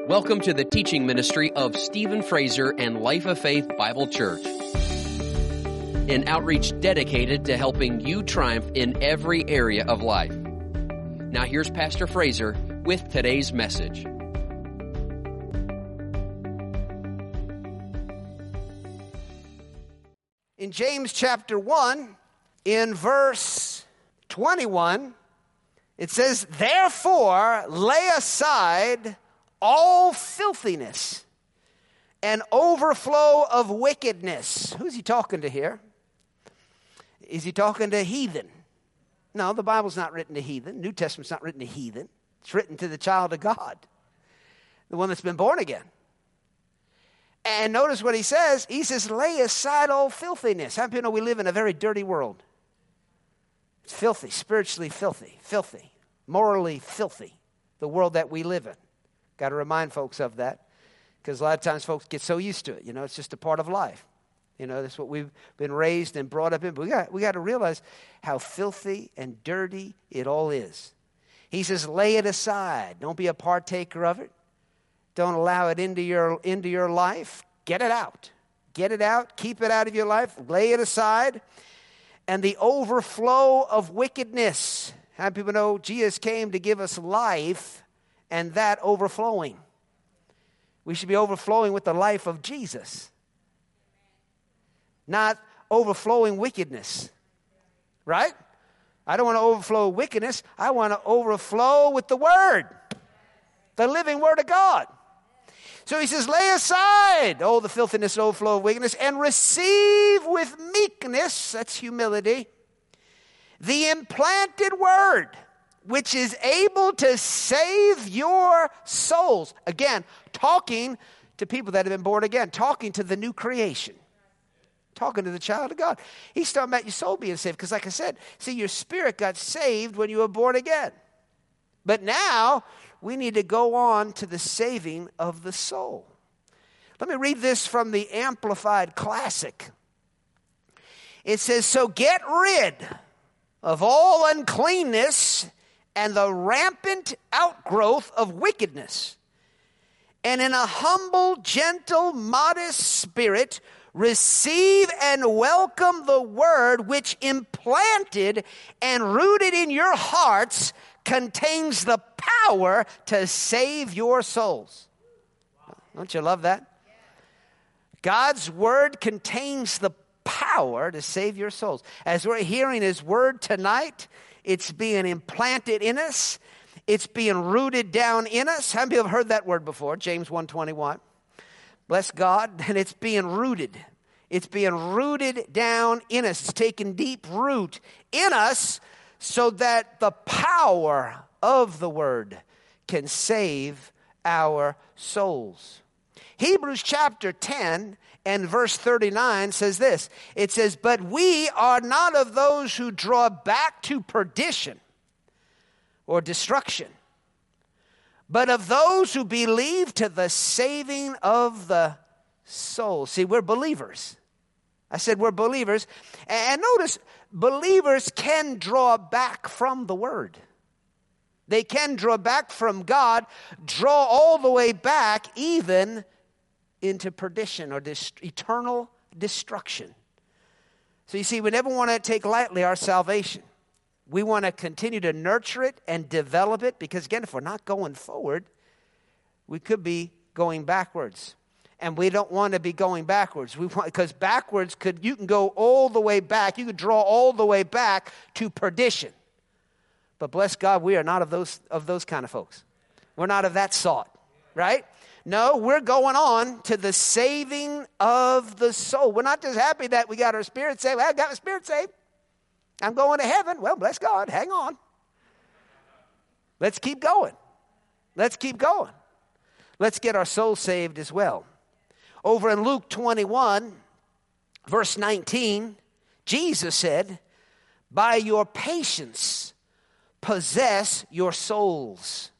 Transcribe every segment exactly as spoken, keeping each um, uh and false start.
Welcome to the teaching ministry of Stephen Fraser and Life of Faith Bible Church, an outreach dedicated to helping you triumph in every area of life. Now here's Pastor Fraser with today's message. In James chapter one, in verse twenty-one, it says, "Therefore lay aside all filthiness and overflow of wickedness." Who's he talking to here? Is he talking to heathen? No, the Bible's not written to heathen. New Testament's not written to heathen. It's written to the child of God, the one that's been born again. And notice what he says. He says, lay aside all filthiness. How many people know we live in a very dirty world? It's filthy, spiritually filthy, filthy, morally filthy, the world that we live in. Got to remind folks of that, because a lot of times folks get so used to it. You know, it's just a part of life. You know, that's what we've been raised and brought up in. But we got, we got to realize how filthy and dirty it all is. He says, lay it aside. Don't be a partaker of it. Don't allow it into your, into your life. Get it out. Get it out. Keep it out of your life. Lay it aside. And the overflow of wickedness. How many people know Jesus came to give us life, and that overflowing? We should be overflowing with the life of Jesus, not overflowing wickedness, right? I don't want to overflow wickedness. I want to overflow with the Word, the living Word of God. So he says, lay aside all the filthiness and overflow of wickedness, and receive with meekness, that's humility, the implanted Word, which is able to save your souls. Again, talking to people that have been born again, talking to the new creation, talking to the child of God. He's talking about your soul being saved, because like I said, see, your spirit got saved when you were born again. But now we need to go on to the saving of the soul. Let me read this from the Amplified Classic. It says, so get rid of all uncleanness and the rampant outgrowth of wickedness, and in a humble, gentle, modest spirit, receive and welcome the Word which implanted and rooted in your hearts contains the power to save your souls. Don't you love that? God's Word contains the power to save your souls. As we're hearing His Word tonight, it's being implanted in us. It's being rooted down in us. How many people have heard that word before? James one twenty-one. Bless God. And it's being rooted. It's being rooted down in us. It's taking deep root in us so that the power of the Word can save our souls. Hebrews chapter ten and verse thirty-nine says this. It says, but we are not of those who draw back to perdition or destruction, but of those who believe to the saving of the soul. See, we're believers. I said we're believers. And notice, believers can draw back from the Word. They can draw back from God, draw all the way back even into perdition or dis- eternal destruction. So you see, we never want to take lightly our salvation. We want to continue to nurture it and develop it, because again, if we're not going forward, we could be going backwards. And we don't want to be going backwards. We want, because backwards could, you can go all the way back. You could draw all the way back to perdition. But bless God, we are not of those of those kind of folks. We're not of that sort, right? No, we're going on to the saving of the soul. We're not just happy that we got our spirit saved. Well, I got my spirit saved. I'm going to heaven. Well, bless God. Hang on. Let's keep going. Let's keep going. Let's get our soul saved as well. Over in Luke twenty-one, verse nineteen, Jesus said, by your patience, possess your souls.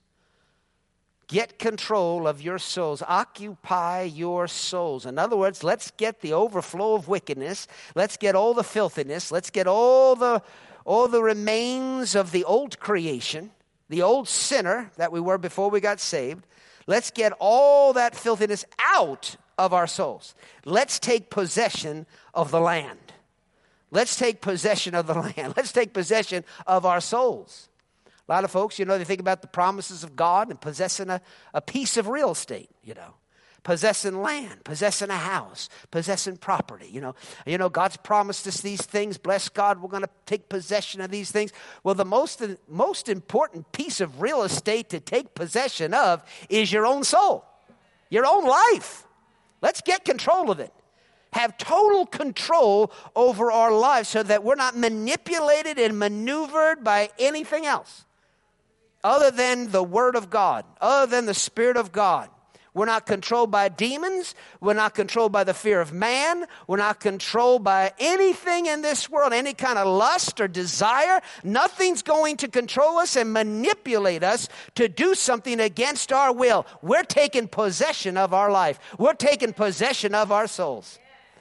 Get control of your souls. Occupy your souls. In other words, let's get the overflow of wickedness. Let's get all the filthiness. Let's get all the, all the remains of the old creation, the old sinner that we were before we got saved. Let's get all that filthiness out of our souls. Let's take possession of the land. Let's take possession of the land. Let's take possession of our souls. A lot of folks, you know, they think about the promises of God and possessing a, a piece of real estate, you know. Possessing land, possessing a house, possessing property, you know. You know, God's promised us these things. Bless God, we're going to take possession of these things. Well, the most, most important piece of real estate to take possession of is your own soul, your own life. Let's get control of it. Have total control over our lives so that we're not manipulated and maneuvered by anything else other than the Word of God, other than the Spirit of God. We're not controlled by demons. We're not controlled by the fear of man. We're not controlled by anything in this world, any kind of lust or desire. Nothing's going to control us and manipulate us to do something against our will. We're taking possession of our life. We're taking possession of our souls.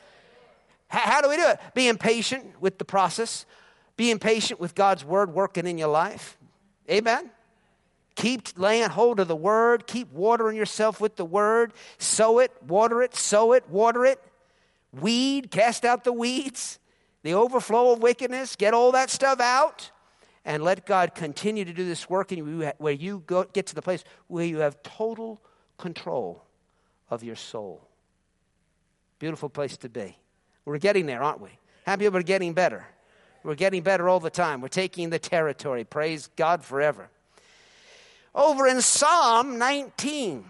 How do we do it? Being patient with the process. Being patient with God's word working in your life. Amen? Keep laying hold of the word. Keep watering yourself with the word. Sow it, water it, sow it, water it. Weed, cast out the weeds. The overflow of wickedness. Get all that stuff out. And let God continue to do this work in you where you go, get to the place where you have total control of your soul. Beautiful place to be. We're getting there, aren't we? How many people are getting better? We're getting better all the time. We're taking the territory. Praise God forever. Over in Psalm nineteen,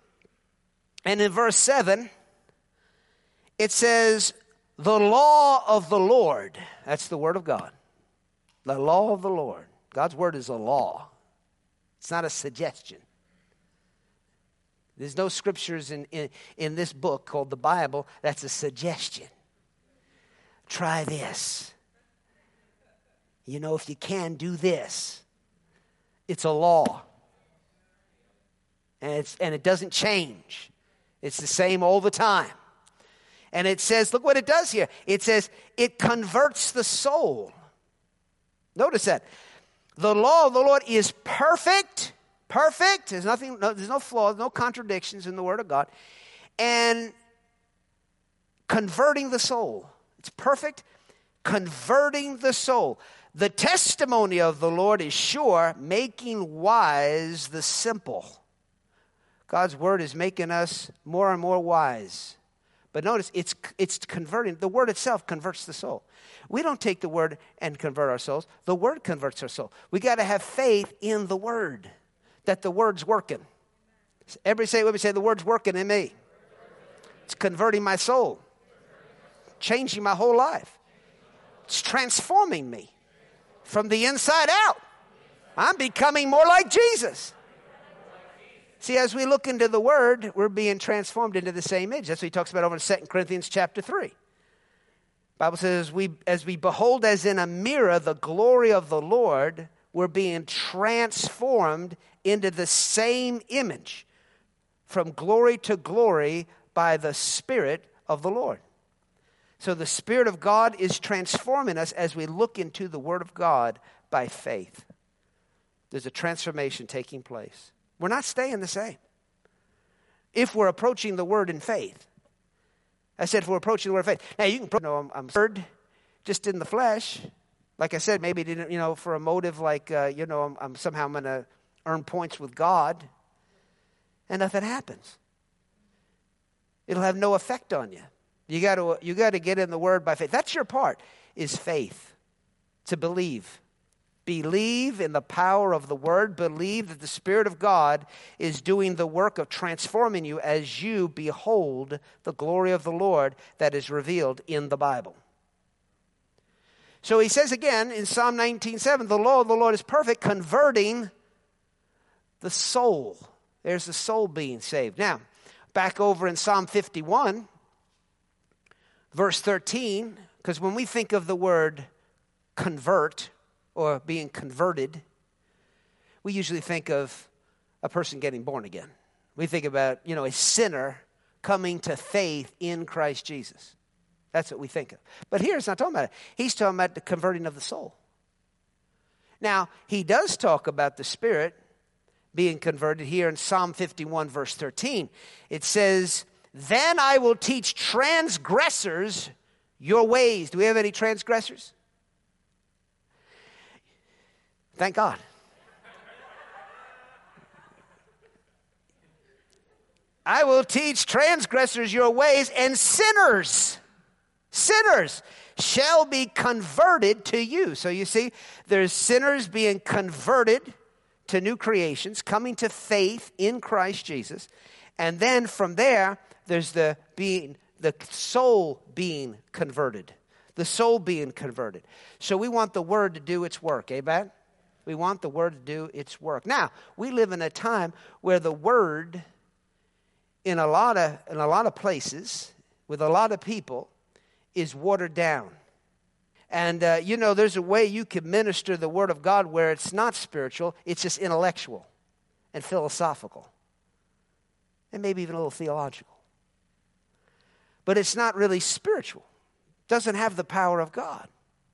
and in verse seven, it says, the law of the Lord. That's the word of God. The law of the Lord. God's word is a law. It's not a suggestion. There's no scriptures in, in, in this book called the Bible that's a suggestion. Try this. You know, if you can, do this. It's a law. And, it's, and it doesn't change. It's the same all the time. And it says, look what it does here. It says, it converts the soul. Notice that. The law of the Lord is perfect. Perfect. There's nothing, no, there's no flaws, no contradictions in the word of God. And converting the soul. It's perfect. Converting the soul. The testimony of the Lord is sure, making wise the simple. God's word is making us more and more wise. But notice, it's it's converting. The word itself converts the soul. We don't take the word and convert our souls. The word converts our soul. We got to have faith in the word, that the word's working. Everybody say, let me say, the word's working in me. It's converting my soul. Changing my whole life. It's transforming me from the inside out. I'm becoming more like Jesus. See, as we look into the Word, we're being transformed into the same image. That's what he talks about over in Second Corinthians chapter three. The Bible says, we, as we behold as in a mirror the glory of the Lord, we're being transformed into the same image from glory to glory by the Spirit of the Lord. So the Spirit of God is transforming us as we look into the Word of God by faith. There's a transformation taking place. We're not staying the same. If we're approaching the Word in faith. I said if we're approaching the Word in faith. Now you can, you know, I'm, I'm stirred just in the flesh. Like I said, maybe didn't, you know, for a motive like, uh, you know, I'm, I'm somehow I'm going to earn points with God. And nothing happens. It'll have no effect on you. You got to you got to get in the Word by faith. That's your part, is faith, to believe. Believe in the power of the Word. Believe that the Spirit of God is doing the work of transforming you as you behold the glory of the Lord that is revealed in the Bible. So he says again in Psalm nineteen seven, the law of the Lord is perfect, converting the soul. There's the soul being saved. Now, back over in Psalm fifty-one, verse thirteen, because when we think of the word convert or being converted, we usually think of a person getting born again. We think about, you know, a sinner coming to faith in Christ Jesus. That's what we think of. But here it's not talking about it. He's talking about the converting of the soul. Now, he does talk about the Spirit being converted here in Psalm fifty-one, verse thirteen. It says, then I will teach transgressors your ways. Do we have any transgressors? Thank God. I will teach transgressors your ways, and sinners, sinners shall be converted to you. So you see, there's sinners being converted to new creations, coming to faith in Christ Jesus. And then from there, there's the being, the soul being converted. The soul being converted. So we want the word to do its work, amen? We want the word to do its work. Now, we live in a time where the word in a lot of in a lot of places, with a lot of people, is watered down. And, uh, you know, there's a way you can minister the word of God where it's not spiritual, it's just intellectual and philosophical. And maybe even a little theological. But it's not really spiritual. It doesn't have the power of God.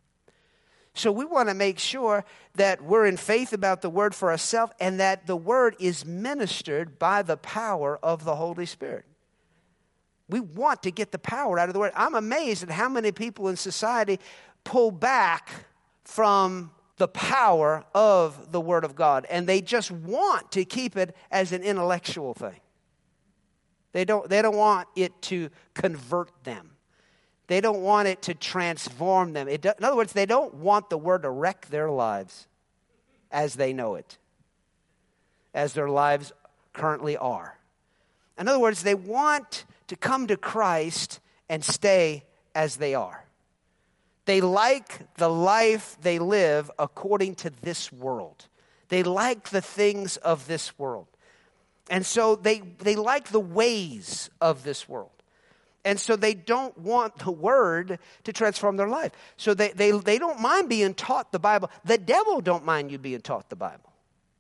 So we want to make sure that we're in faith about the word for ourselves and that the word is ministered by the power of the Holy Spirit. We want to get the power out of the word. I'm amazed at how many people in society pull back from the power of the word of God, and they just want to keep it as an intellectual thing. They don't, they don't want it to convert them. They don't want it to transform them. It do, in other words, they don't want the word to wreck their lives as they know it, as their lives currently are. In other words, they want to come to Christ and stay as they are. They like the life they live according to this world. They like the things of this world. And so they, they like the ways of this world. And so they don't want the word to transform their life. So they, they, they don't mind being taught the Bible. The devil don't mind you being taught the Bible.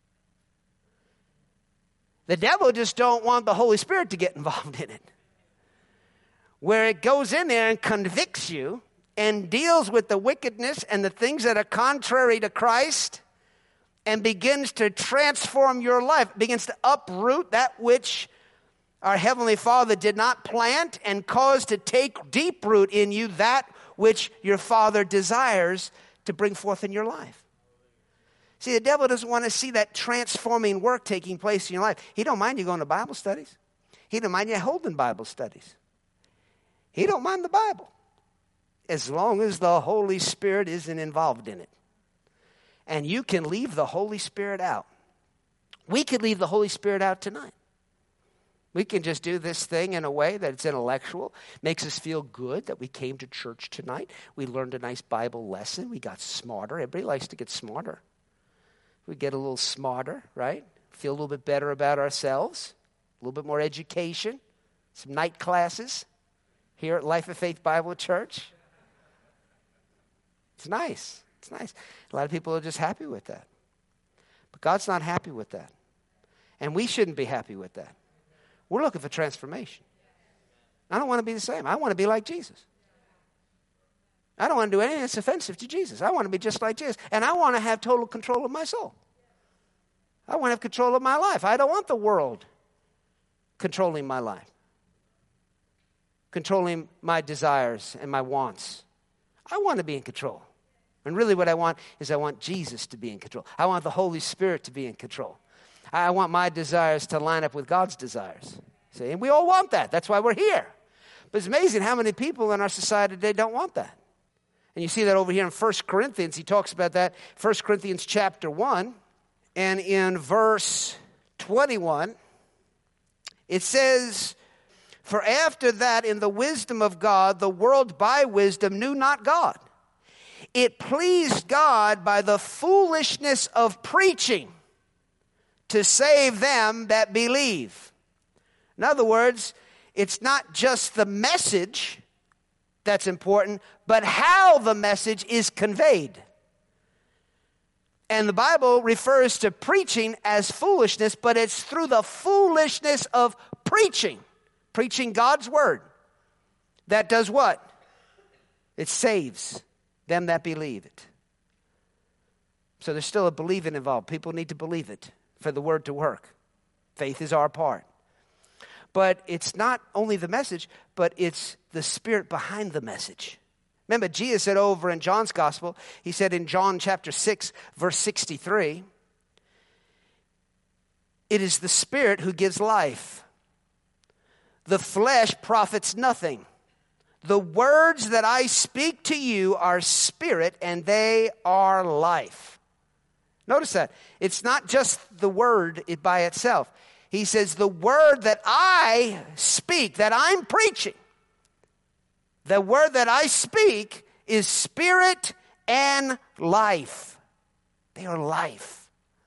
The devil just don't want the Holy Spirit to get involved in it. Where it goes in there and convicts you and deals with the wickedness and the things that are contrary to Christ and begins to transform your life, begins to uproot that which our Heavenly Father did not plant and cause to take deep root in you, that which your Father desires to bring forth in your life. See, the devil doesn't want to see that transforming work taking place in your life. He don't mind you going to Bible studies. He don't mind you holding Bible studies. He don't mind the Bible, as long as the Holy Spirit isn't involved in it. And you can leave the Holy Spirit out. We could leave the Holy Spirit out tonight. We can just do this thing in a way that it's intellectual, makes us feel good that we came to church tonight. We learned a nice Bible lesson. We got smarter. Everybody likes to get smarter. We get a little smarter, right? Feel a little bit better about ourselves, a little bit more education, some night classes here at Life of Faith Bible Church. It's nice. It's nice. A lot of people are just happy with that. But God's not happy with that. And we shouldn't be happy with that. We're looking for transformation. I don't want to be the same. I want to be like Jesus. I don't want to do anything that's offensive to Jesus. I want to be just like Jesus. And I want to have total control of my soul. I want to have control of my life. I don't want the world controlling my life, controlling my desires and my wants. I want to be in control. And really what I want is I want Jesus to be in control. I want the Holy Spirit to be in control. I want my desires to line up with God's desires. See, and we all want that. That's why we're here. But it's amazing how many people in our society today don't want that. And you see that over here in First Corinthians. He talks about that. First Corinthians chapter one. And in verse twenty-one, it says, for after that, in the wisdom of God, the world by wisdom knew not God. It pleased God by the foolishness of preaching to save them that believe. In other words, it's not just the message that's important, but how the message is conveyed. And the Bible refers to preaching as foolishness, but it's through the foolishness of preaching, preaching God's word, that does what? It saves them that believe it. So there's still a believing involved. People need to believe it for the word to work. Faith is our part. But it's not only the message, but it's the spirit behind the message. Remember, Jesus said over in John's gospel, he said in John chapter six, verse sixty-three, it is the spirit who gives life. The flesh profits nothing. The words that I speak to you are spirit and they are life. Notice that. It's not just the word by itself. He says the word that I speak, that I'm preaching, the word that I speak is spirit and life. They are life.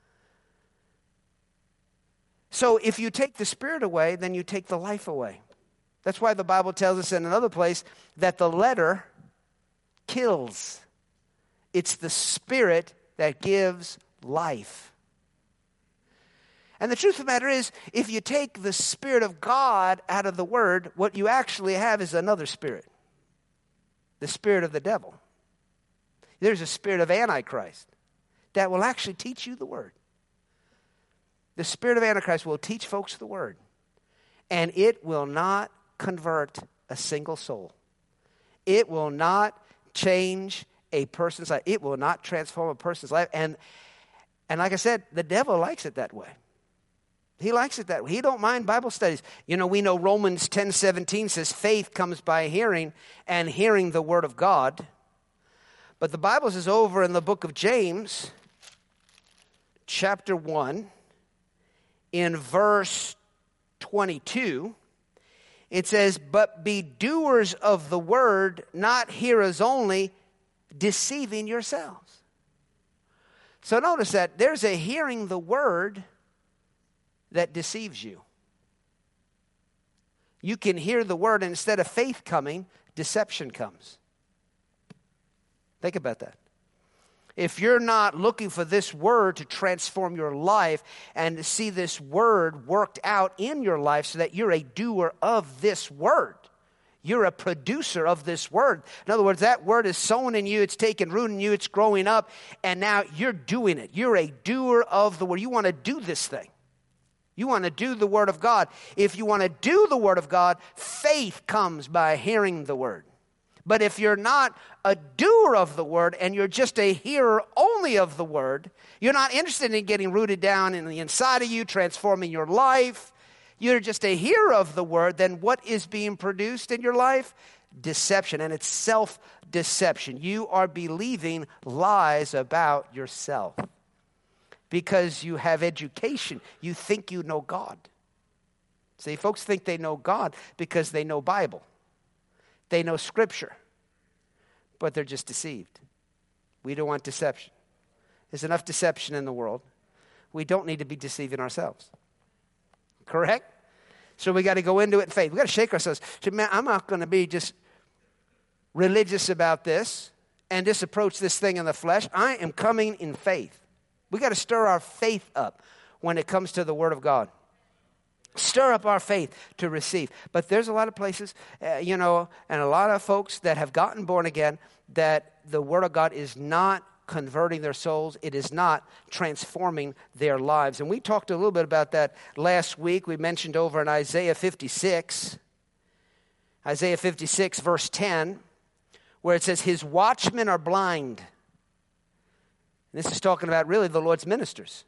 So if you take the spirit away, then you take the life away. That's why the Bible tells us in another place that the letter kills. It's the spirit that gives life. And the truth of the matter is, if you take the Spirit of God out of the Word, what you actually have is another spirit. The spirit of the devil. There's a spirit of Antichrist that will actually teach you the Word. The spirit of Antichrist will teach folks the Word. And it will not convert a single soul. It will not change a person's life. It will not transform a person's life. And, and like I said, the devil likes it that way. He likes it that way. He don't mind Bible studies. You know, we know Romans ten seventeen says faith comes by hearing and hearing the word of God. But the Bible says over in the book of James, chapter one, in verse twenty-two, it says, but be doers of the word, not hearers only, deceiving yourselves. So notice that there's a hearing the word that deceives you. You can hear the word, and instead of faith coming, deception comes. Think about that. If you're not looking for this word to transform your life and to see this word worked out in your life so that you're a doer of this word, you're a producer of this word. In other words, that word is sown in you, it's taken root in you, it's growing up, and now you're doing it. You're a doer of the word. You want to do this thing. You want to do the word of God. If you want to do the word of God, faith comes by hearing the word. But if you're not a doer of the word and you're just a hearer only of the word, you're not interested in getting rooted down in the inside of you, transforming your life, you're just a hearer of the word, then what is being produced in your life? Deception, and it's self-deception. You are believing lies about yourself because you have education. You think you know God. See, folks think they know God because they know Bible. They know Scripture, but they're just deceived. We don't want deception. There's enough deception in the world. We don't need to be deceiving ourselves. Correct? So we got to go into it in faith. We got to shake ourselves. So, man, I'm not going to be just religious about this and just approach this thing in the flesh. I am coming in faith. We got to stir our faith up when it comes to the Word of God. Stir up our faith to receive. But there's a lot of places, uh, you know, and a lot of folks that have gotten born again that the Word of God is not converting their souls. It is not transforming their lives. And we talked a little bit about that last week. We mentioned over in Isaiah fifty-six, Isaiah fifty-six, verse ten, where it says, his watchmen are blind. And this is talking about really the Lord's ministers,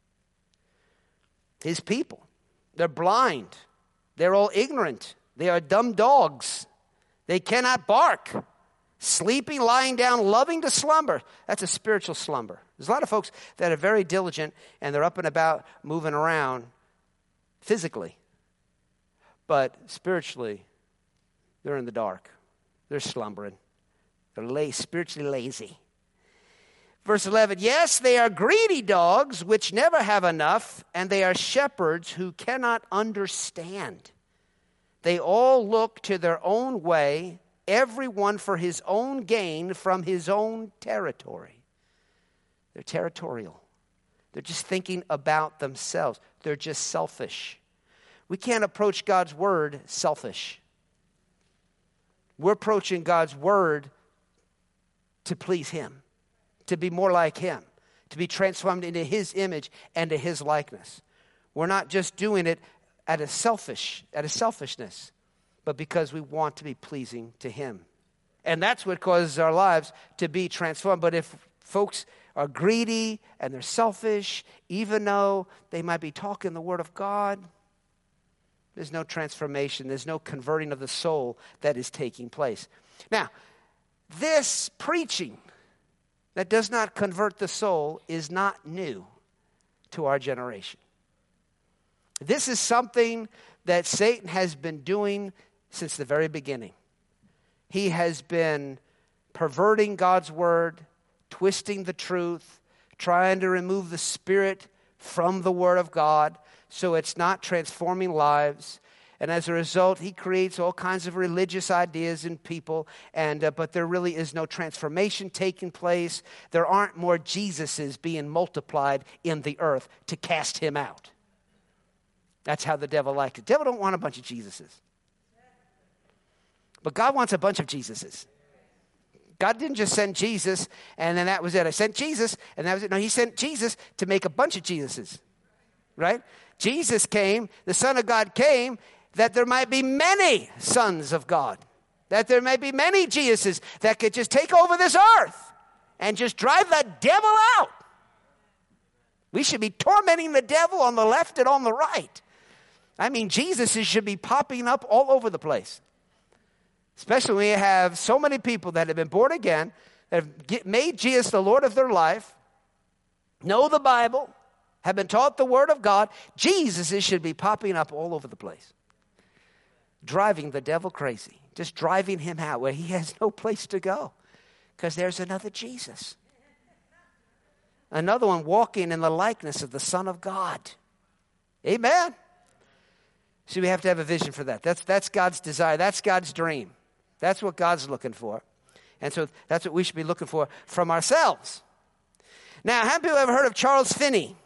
his people. They're blind. They're all ignorant. They are dumb dogs. They cannot bark. Sleeping, lying down, loving to slumber. That's a spiritual slumber. There's a lot of folks that are very diligent and they're up and about moving around physically. But spiritually, they're in the dark. They're slumbering. They're la- spiritually lazy. Verse eleven, yes, they are greedy dogs which never have enough, and they are shepherds who cannot understand. They all look to their own way, everyone for his own gain from his own territory. They're territorial. They're just thinking about themselves. They're just selfish. We can't approach God's word selfish. We're approaching God's word to please him, to be more like him, to be transformed into his image and to his likeness. We're not just doing it at a selfish, at a selfishness, but because we want to be pleasing to him. And that's what causes our lives to be transformed. But if folks are greedy and they're selfish, even though they might be talking the word of God, there's no transformation. There's no converting of the soul that is taking place. Now, this preaching that does not convert the soul is not new to our generation. This is something that Satan has been doing since the very beginning. He has been perverting God's word, twisting the truth, trying to remove the Spirit from the Word of God so it's not transforming lives. And as a result, he creates all kinds of religious ideas in people, and uh, but there really is no transformation taking place. There aren't more Jesuses being multiplied in the earth to cast him out. That's how the devil liked it. The devil don't want a bunch of Jesuses. But God wants a bunch of Jesuses. God didn't just send Jesus, and then that was it. I sent Jesus, and that was it. No, he sent Jesus to make a bunch of Jesuses, right? Jesus came, the Son of God came, that there might be many sons of God, that there may be many Jesuses that could just take over this earth and just drive the devil out. We should be tormenting the devil on the left and on the right. I mean, Jesuses should be popping up all over the place. Especially when you have so many people that have been born again, that have get, made Jesus the Lord of their life, know the Bible, have been taught the Word of God. Jesuses should be popping up all over the place, driving the devil crazy, just driving him out where he has no place to go because there's another Jesus. Another one walking in the likeness of the Son of God. Amen. So we have to have a vision for that. That's, that's God's desire. That's God's dream. That's what God's looking for. And so that's what we should be looking for from ourselves. Now, have people ever heard of Charles Finney?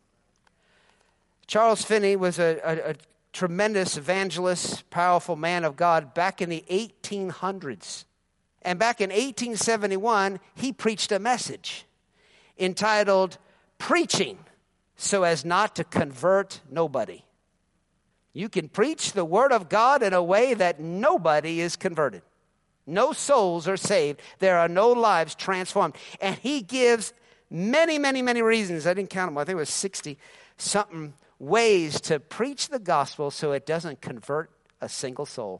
Charles Finney was a, a, a tremendous evangelist, powerful man of God back in the eighteen hundreds. And back in eighteen seventy-one, he preached a message entitled, Preaching So As Not to Convert Nobody. You can preach the Word of God in a way that nobody is converted. No souls are saved. There are no lives transformed. And he gives many, many, many reasons. I didn't count them. I think it was sixty-something ways to preach the gospel so it doesn't convert a single soul.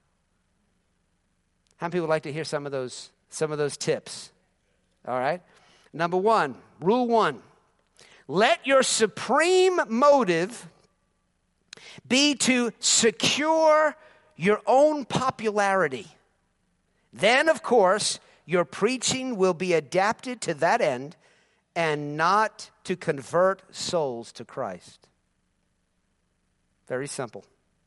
How many people would like to hear some of those, some of those tips? All right. Number one, rule one. Let your supreme motive be to secure your own popularity. Then, of course, your preaching will be adapted to that end and not to convert souls to Christ. Very simple.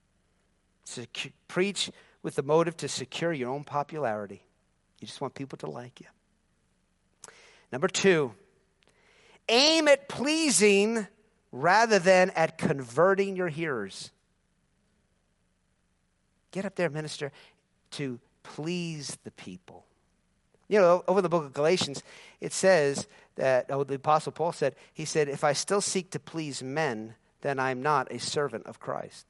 Secu- preach with the motive to secure your own popularity. You just want people to like you. Number two, aim at pleasing rather than at converting your hearers. Get up there, minister, to please the people. You know, over the book of Galatians, it says that, oh, the Apostle Paul said, he said, if I still seek to please men, then I'm not a servant of Christ.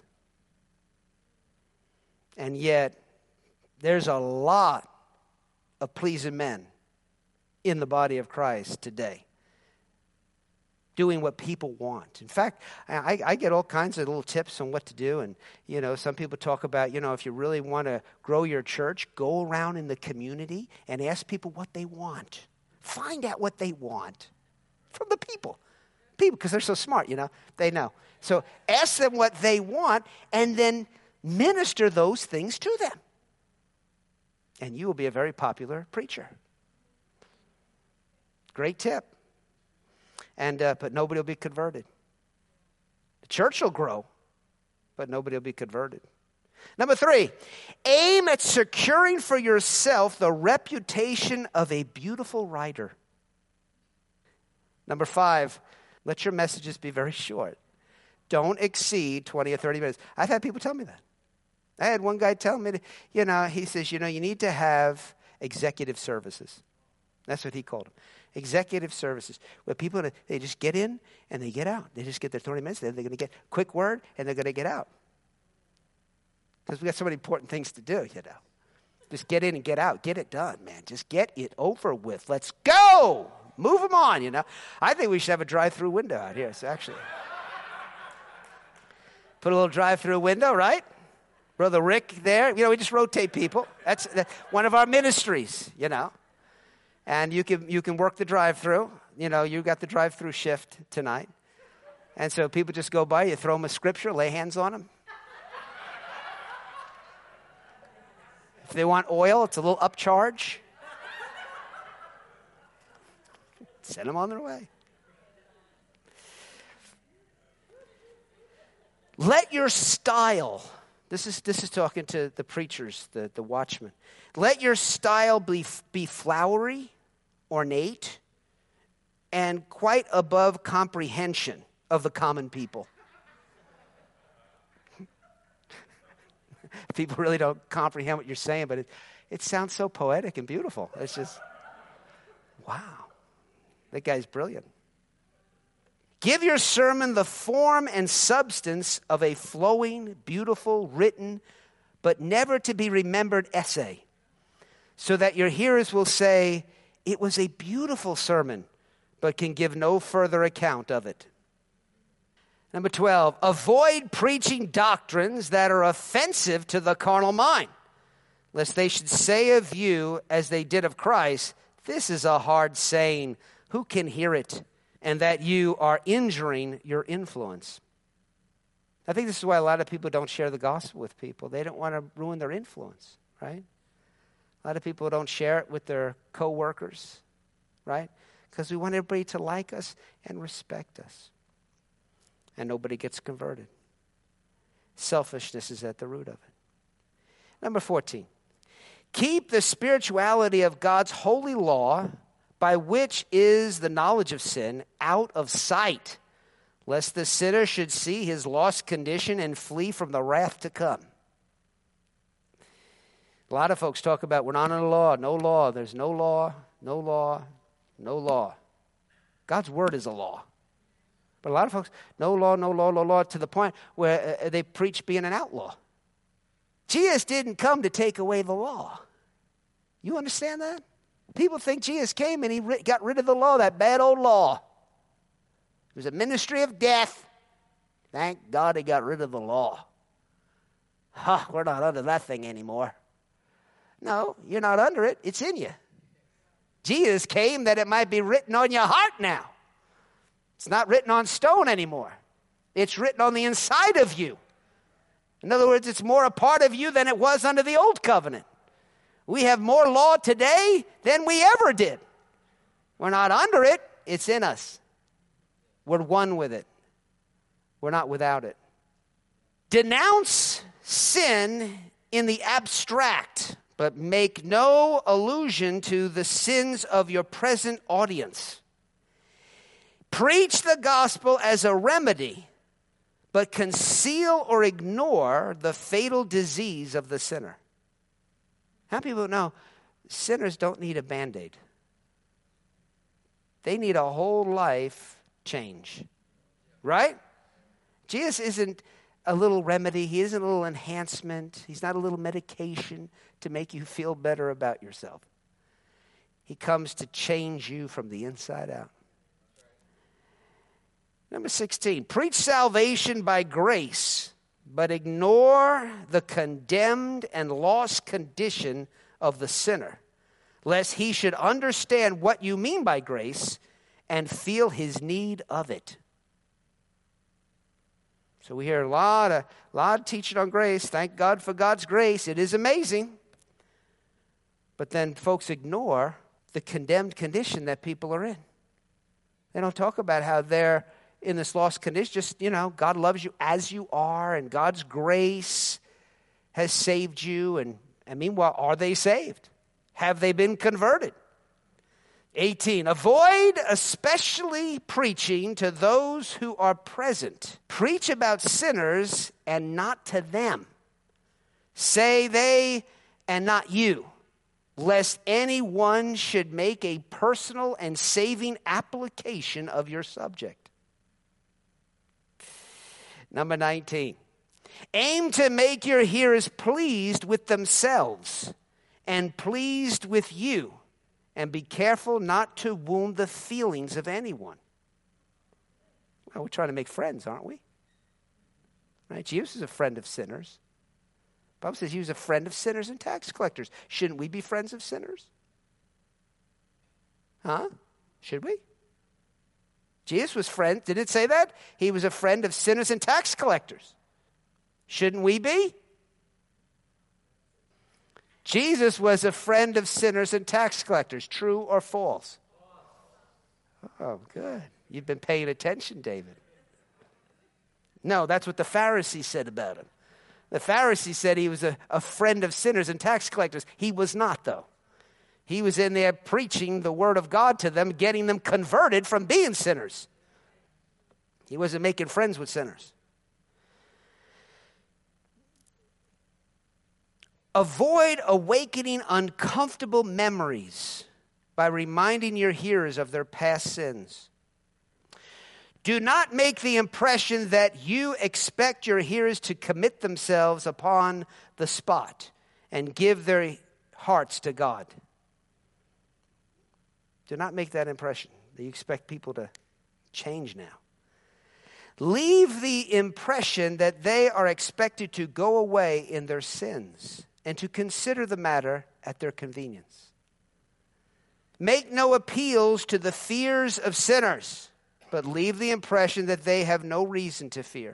And yet, there's a lot of pleasing men in the body of Christ today, doing what people want. In fact, I, I get all kinds of little tips on what to do. And, you know, some people talk about, you know, if you really want to grow your church, go around in the community and ask people what they want. Find out what they want from the people. People, because they're so smart, you know, they know. So ask them what they want and then minister those things to them. And you will be a very popular preacher. Great tip. And uh, but nobody will be converted. The church will grow, but nobody will be converted. Number three, aim at securing for yourself the reputation of a beautiful writer. Number five, let your messages be very short. Don't exceed twenty or thirty minutes. I've had people tell me that. I had one guy tell me, you know, he says, you know, you need to have executive services. That's what he called them. Executive services, where people, they just get in and they get out. They just get their thirty minutes, then they're going to get a quick word, and they're going to get out. Because we got so many important things to do, you know. Just get in and get out. Get it done, man. Just get it over with. Let's go. Move them on, you know. I think we should have a drive-through window out here, so actually. Put a little drive-through window, right? Brother Rick there. You know, we just rotate people. That's, that's one of our ministries, you know. And you can you can work the drive-through. You know, you got the drive-through shift tonight. And so people just go by, you throw them a scripture, lay hands on them. If they want oil, it's a little upcharge. Send them on their way. Let your style, this is this is talking to the preachers, the, the watchmen. Let your style be, be flowery, ornate, and quite above comprehension of the common people. People really don't comprehend what you're saying, but it, it sounds so poetic and beautiful. It's just, wow, that guy's brilliant. Give your sermon the form and substance of a flowing, beautiful, written, but never to be remembered essay, so that your hearers will say, it was a beautiful sermon, but can give no further account of it. Number twelve, avoid preaching doctrines that are offensive to the carnal mind, lest they should say of you, as they did of Christ, this is a hard saying, who can hear it? And that you are injuring your influence. I think this is why a lot of people don't share the gospel with people. They don't want to ruin their influence, right? A lot of people don't share it with their coworkers, right? Because we want everybody to like us and respect us. And nobody gets converted. Selfishness is at the root of it. Number fourteen. Keep the spirituality of God's holy law, by which is the knowledge of sin, out of sight, lest the sinner should see his lost condition and flee from the wrath to come. A lot of folks talk about we're not under the law, no law, there's no law, no law, no law. God's word is a law. But a lot of folks, no law, no law, no law, to the point where uh, they preach being an outlaw. Jesus didn't come to take away the law. You understand that? People think Jesus came and he ri- got rid of the law, that bad old law. It was a ministry of death. Thank God he got rid of the law. Huh, we're not under that thing anymore. No, you're not under it. It's in you. Jesus came that it might be written on your heart now. It's not written on stone anymore. It's written on the inside of you. In other words, it's more a part of you than it was under the old covenant. We have more law today than we ever did. We're not under it. It's in us. We're one with it. We're not without it. Denounce sin in the abstract, but make no allusion to the sins of your present audience. Preach the gospel as a remedy, but conceal or ignore the fatal disease of the sinner. How many people know sinners don't need a Band-Aid? They need a whole life change, right? Jesus isn't a little remedy. He isn't a little enhancement. He's not a little medication to make you feel better about yourself. He comes to change you from the inside out. Number sixteen, preach salvation by grace, but ignore the condemned and lost condition of the sinner, lest he should understand what you mean by grace and feel his need of it. So we hear a lot of, lot of teaching on grace. Thank God for God's grace. It is amazing. But then folks ignore the condemned condition that people are in. They don't talk about how they're in this lost condition. Just, you know, God loves you as you are, and God's grace has saved you. And, and meanwhile, are they saved? Have they been converted? eighteen, avoid especially preaching to those who are present. Preach about sinners and not to them. Say they and not you. lest anyone should make a personal and saving application of your subject. Number nineteen. Aim to make your hearers pleased with themselves and pleased with you, and be careful not to wound the feelings of anyone. Well, we're trying to make friends, aren't we? Right? Jesus is a friend of sinners. The Bible says he was a friend of sinners and tax collectors. Shouldn't we be friends of sinners? Huh? Should we? Jesus was friend. Did it say that? He was a friend of sinners and tax collectors. Shouldn't we be? Jesus was a friend of sinners and tax collectors. True or false? Oh, good. You've been paying attention, David. No, that's what the Pharisees said about him. The Pharisees said he was a, a friend of sinners and tax collectors. He was not, though. He was in there preaching the word of God to them, getting them converted from being sinners. He wasn't making friends with sinners. Avoid awakening uncomfortable memories by reminding your hearers of their past sins. Do not make the impression that you expect your hearers to commit themselves upon the spot and give their hearts to God. Do not make that impression that you expect people to change now. Leave the impression that they are expected to go away in their sins and to consider the matter at their convenience. Make no appeals to the fears of sinners, but leave the impression that they have no reason to fear.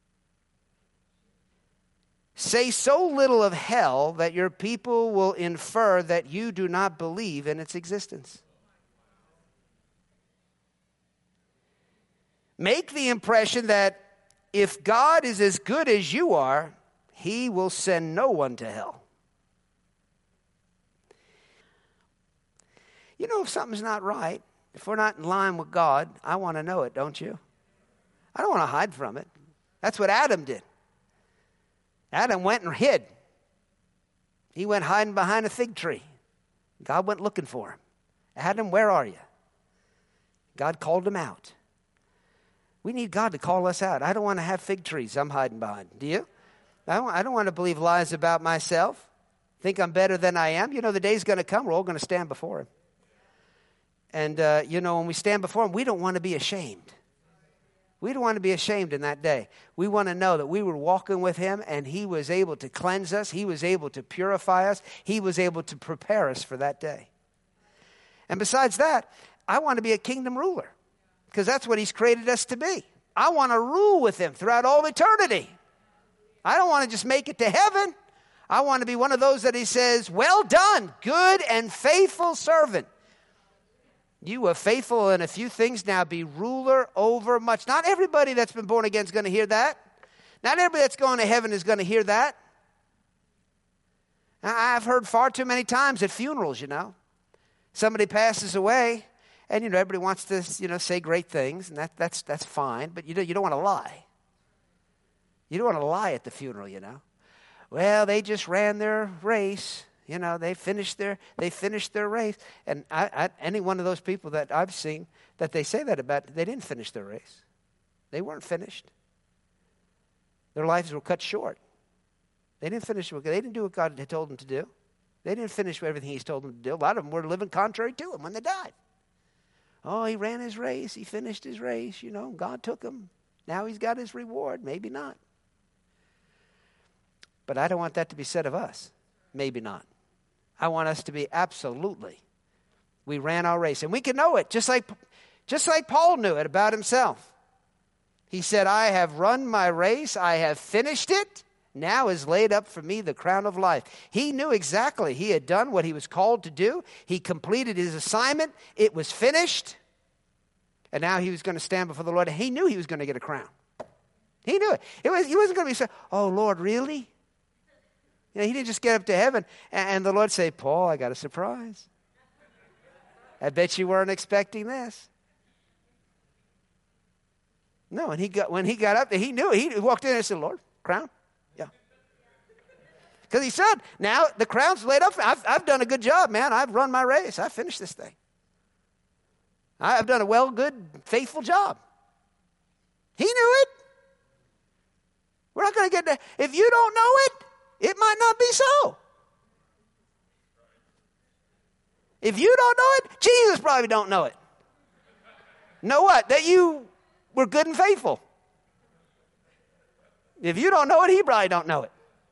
Say so little of hell that your people will infer that you do not believe in its existence. Make the impression that if God is as good as you are, he will send no one to hell. You know, if something's not right, if we're not in line with God, I want to know it, don't you? I don't want to hide from it. That's what Adam did. Adam went and hid. He went hiding behind a fig tree. God went looking for him. Adam, where are you? God called him out. We need God to call us out. I don't want to have fig trees I'm hiding behind. Do you? I don't, I don't want to believe lies about myself. Think I'm better than I am. You know, the day's going to come. We're all going to stand before him. And, uh, you know, when we stand before him, we don't want to be ashamed. We don't want to be ashamed in that day. We want to know that we were walking with him and he was able to cleanse us. He was able to purify us. He was able to prepare us for that day. And besides that, I want to be a kingdom ruler because that's what he's created us to be. I want to rule with him throughout all eternity. I don't want to just make it to heaven. I want to be one of those that he says, well done, good and faithful servant. You were faithful in a few things, now be ruler over much. Not everybody that's been born again is going to hear that. Not everybody that's going to heaven is going to hear that. I've heard far too many times at funerals, you know. Somebody passes away, and, you know, everybody wants to, you know, say great things, and that, that's that's fine, but you don't, you don't want to lie. You don't want to lie at the funeral, you know. Well, they just ran their race. You know, they finished their they finished their race. And I, I, any one of those people that I've seen that they say that about, they didn't finish their race. They weren't finished. Their lives were cut short. They didn't finish what they didn't do what God had told them to do. They didn't finish everything he's told them to do. A lot of them were living contrary to him when they died. Oh, he ran his race. He finished his race. You know, God took him. Now he's got his reward. Maybe not. But I don't want that to be said of us. Maybe not. I want us to be absolutely, we ran our race. And we can know it, just like, just like Paul knew it about himself. He said, I have run my race, I have finished it, now is laid up for me the crown of life. He knew exactly. He had done what he was called to do. He completed his assignment. It was finished. And now he was going to stand before the Lord. He knew he was going to get a crown. He knew it. It was, he wasn't going to be saying, oh, Lord, really? You know, he didn't just get up to heaven and, and the Lord say, Paul, I got a surprise. I bet you weren't expecting this. No, and he got when he got up there, he knew it. He walked in and said, Lord, crown? Yeah. Because he said, now the crown's laid up. I've, I've done a good job, man. I've run my race. I finished this thing. I've done a well, good, faithful job. He knew it. We're not going to get that. If you don't know it, it might not be so. If you don't know it, Jesus probably don't know it. Know what? That you were good and faithful. If you don't know it, he probably don't know it.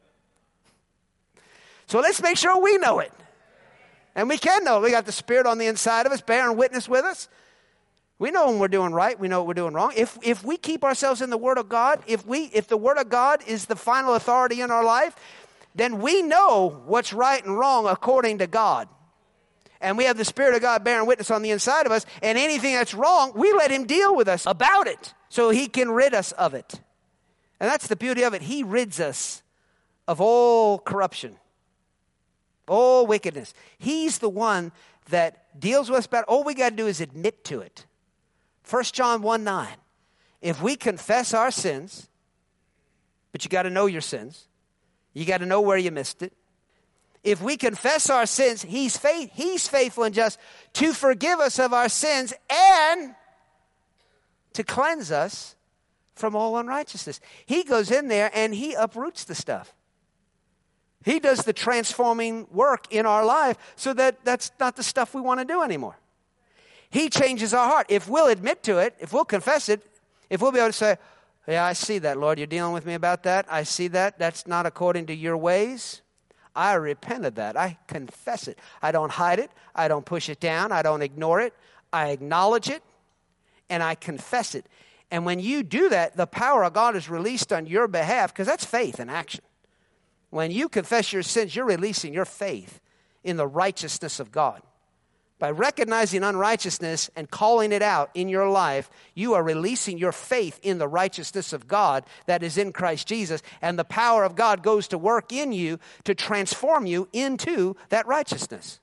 So let's make sure we know it. And we can know it. We got the Spirit on the inside of us, bearing witness with us. We know when we're doing right. We know what we're doing wrong. If if we keep ourselves in the Word of God, if we if the Word of God is the final authority in our life, then we know what's right and wrong according to God. And we have the Spirit of God bearing witness on the inside of us. And anything that's wrong, we let him deal with us about it so he can rid us of it. And that's the beauty of it. He rids us of all corruption, all wickedness. He's the one that deals with us about it. All we got to do is admit to it. First John one nine. If we confess our sins, but you got to know your sins. You got to know where you missed it. If we confess our sins, he's faith, he's faithful and just to forgive us of our sins and to cleanse us from all unrighteousness. He goes in there and he uproots the stuff. He does the transforming work in our life so that that's not the stuff we want to do anymore. He changes our heart. If we'll admit to it, if we'll confess it, if we'll be able to say, yeah, I see that, Lord. You're dealing with me about that. I see that. That's not according to your ways. I repent of that. I confess it. I don't hide it. I don't push it down. I don't ignore it. I acknowledge it, and I confess it. And when you do that, the power of God is released on your behalf, because that's faith in action. When you confess your sins, you're releasing your faith in the righteousness of God. By recognizing unrighteousness and calling it out in your life, you are releasing your faith in the righteousness of God that is in Christ Jesus. And the power of God goes to work in you to transform you into that righteousness,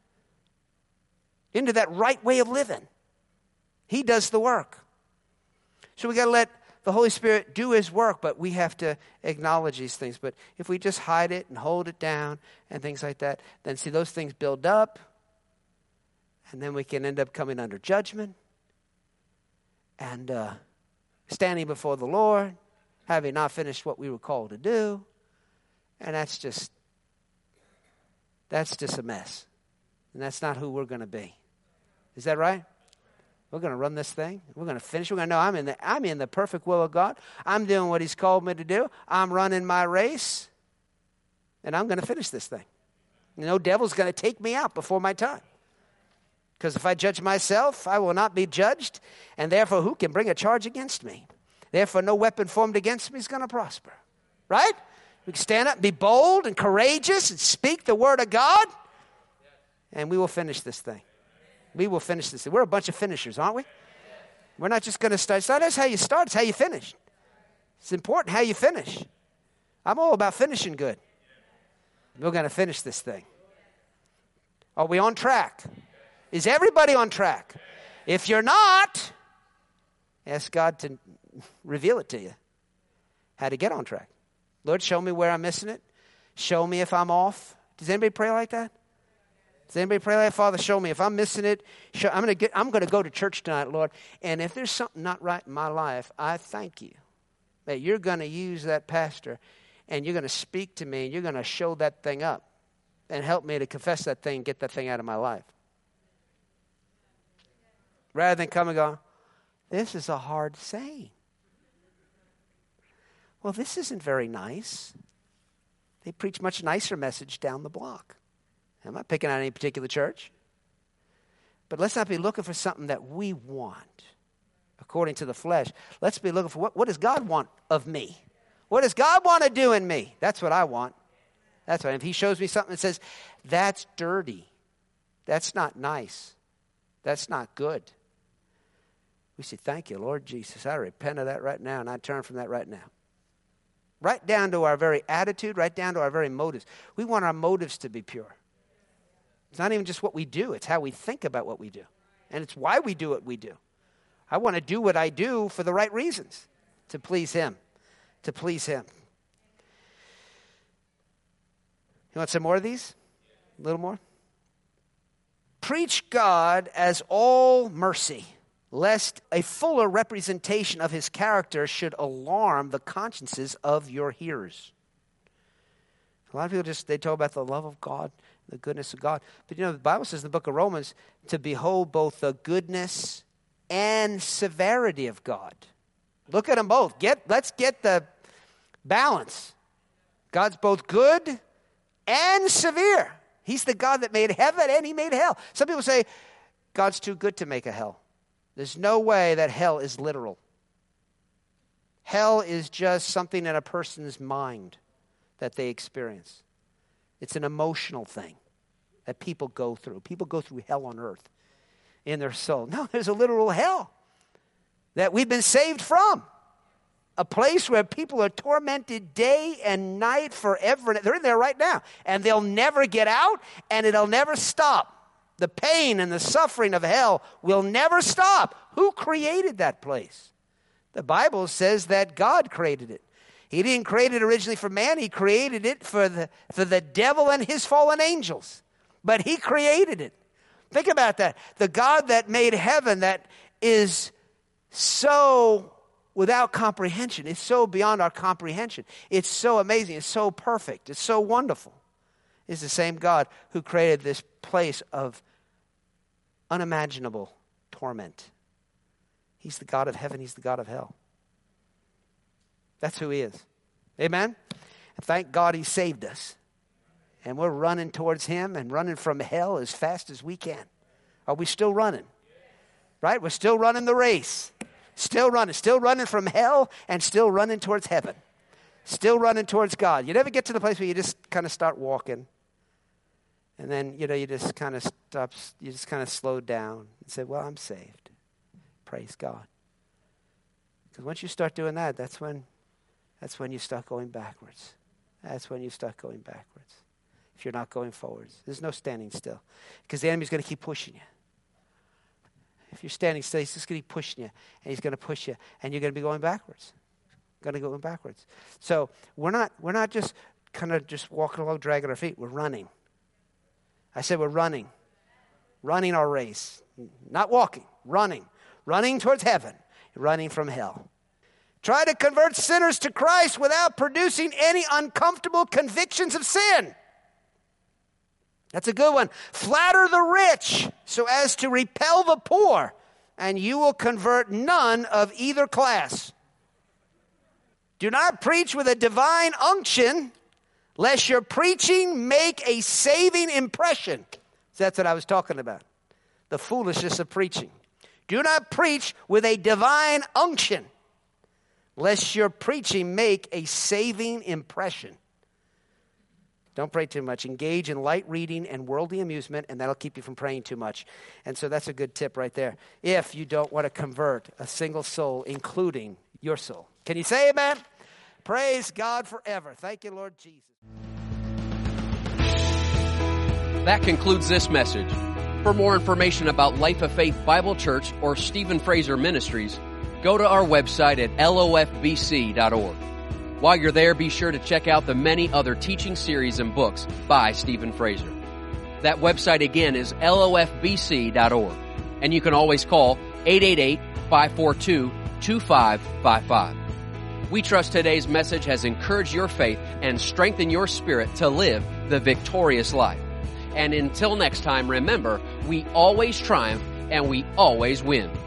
into that right way of living. He does the work. So we got to let the Holy Spirit do his work, but we have to acknowledge these things. But if we just hide it and hold it down and things like that, then see, those things build up. And then we can end up coming under judgment and uh, standing before the Lord, having not finished what we were called to do. And that's just, that's just a mess. And that's not who we're going to be. Is that right? We're going to run this thing. We're going to finish. We're going to know I'm in the, I'm in the perfect will of God. I'm doing what he's called me to do. I'm running my race. And I'm going to finish this thing. No devil's going to take me out before my time. Because if I judge myself, I will not be judged, and therefore who can bring a charge against me? Therefore no weapon formed against me is going to prosper. Right? We can stand up and be bold and courageous and speak the word of God, and we will finish this thing. We will finish this thing. We're a bunch of finishers, aren't we? We're not just going to start. It's not just how you start, it's how you finish. It's important how you finish. I'm all about finishing good. We're going to finish this thing. Are we on track? Is everybody on track? If you're not, ask God to reveal it to you. How to get on track. Lord, show me where I'm missing it. Show me if I'm off. Does anybody pray like that? Does anybody pray like that? Father, show me if I'm missing it. Show, I'm going to get. I'm going to go to church tonight, Lord. And if there's something not right in my life, I thank you that you're going to use that pastor, and you're going to speak to me, and you're going to show that thing up, and help me to confess that thing, and get that thing out of my life. Rather than come and go, this is a hard saying. Well, this isn't very nice. They preach much nicer message down the block. I'm not picking on any particular church. But let's not be looking for something that we want according to the flesh. Let's be looking for what, what does God want of me? What does God want to do in me? That's what I want. That's what. If he shows me something that says, that's dirty, that's not nice, that's not good, we say, thank you, Lord Jesus. I repent of that right now, and I turn from that right now. Right down to our very attitude, right down to our very motives. We want our motives to be pure. It's not even just what we do. It's how we think about what we do. And it's why we do what we do. I want to do what I do for the right reasons, to please him, to please him. You want some more of these? A little more? Preach God as all mercy, lest a fuller representation of his character should alarm the consciences of your hearers. A lot of people just, they talk about the love of God, the goodness of God. But you know, the Bible says in the book of Romans to behold both the goodness and severity of God. Look at them both. Get, let's get the balance. God's both good and severe. He's the God that made heaven and he made hell. Some people say God's too good to make a hell. There's no way that hell is literal. Hell is just something in a person's mind that they experience. It's an emotional thing that people go through. People go through hell on earth in their soul. No, there's a literal hell that we've been saved from. A place where people are tormented day and night forever. They're in there right now. And they'll never get out, and it'll never stop. The pain and the suffering of hell will never stop. Who created that place? The Bible says that God created it. He didn't create it originally for man. He created it for the, for the devil and his fallen angels. But he created it. Think about that. The God that made heaven, that is so without comprehension. It's so beyond our comprehension. It's so amazing. It's so perfect. It's so wonderful. It's the same God who created this place of unimaginable torment. He's the God of heaven. He's the God of hell. That's who he is. Amen? And thank God he saved us. And we're running towards him and running from hell as fast as we can. Are we still running? Right? We're still running the race. Still running. Still running from hell and still running towards heaven. Still running towards God. You never get to the place where you just kind of start walking. And then, you know, you just kind of stop, you just kind of slow down and say, well, I'm saved. Praise God. Because once you start doing that, that's when, that's when you start going backwards. That's when you start going backwards. If you're not going forwards. There's no standing still. Because the enemy's going to keep pushing you. If you're standing still, he's just going to keep pushing you. And he's going to push you. And you're going to be going backwards. Going to go backwards. So we're not, we're not just kind of just walking along, dragging our feet. We're running. I said we're running. Running our race. Not walking. Running. Running towards heaven. Running from hell. Try to convert sinners to Christ without producing any uncomfortable convictions of sin. That's a good one. Flatter the rich so as to repel the poor, and you will convert none of either class. Do not preach with a divine unction, lest your preaching make a saving impression. That's what I was talking about. The foolishness of preaching. Do not preach with a divine unction, lest your preaching make a saving impression. Don't pray too much. Engage in light reading and worldly amusement, and that'll keep you from praying too much. And so that's a good tip right there. If you don't want to convert a single soul, including your soul. Can you say amen? Praise God forever. Thank you, Lord Jesus. That concludes this message. For more information about Life of Faith Bible Church or Stephen Fraser Ministries, go to our website at L O F B C dot org. While you're there, be sure to check out the many other teaching series and books by Stephen Fraser. That website again is L O F B C dot org. And you can always call eight eight eight, five four two, two five five five. We trust today's message has encouraged your faith and strengthened your spirit to live the victorious life. And until next time, remember, we always triumph and we always win.